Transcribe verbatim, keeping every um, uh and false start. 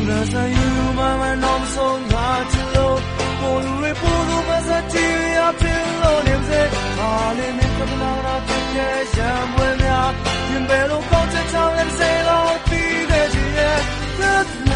的山路慢慢浓缩它之路我路瑞不如把它提呀平路念在它里面可不能让它贴相为妙原本路高在长人谁老地的职业